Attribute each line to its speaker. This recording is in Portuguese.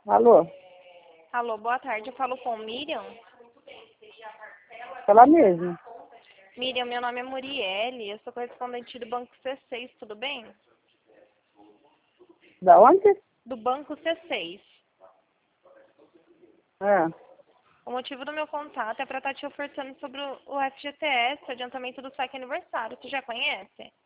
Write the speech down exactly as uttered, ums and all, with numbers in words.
Speaker 1: Alô?
Speaker 2: Alô, boa tarde. Eu falo com Miriam.
Speaker 1: Ela mesmo.
Speaker 2: Miriam, meu nome é Muriele. Eu sou correspondente do Banco C seis, tudo bem?
Speaker 1: Da onde?
Speaker 2: Do Banco C seis.
Speaker 1: É.
Speaker 2: O motivo do meu contato é para estar te ofertando sobre o F G T S, adiantamento do saque aniversário. Você já conhece?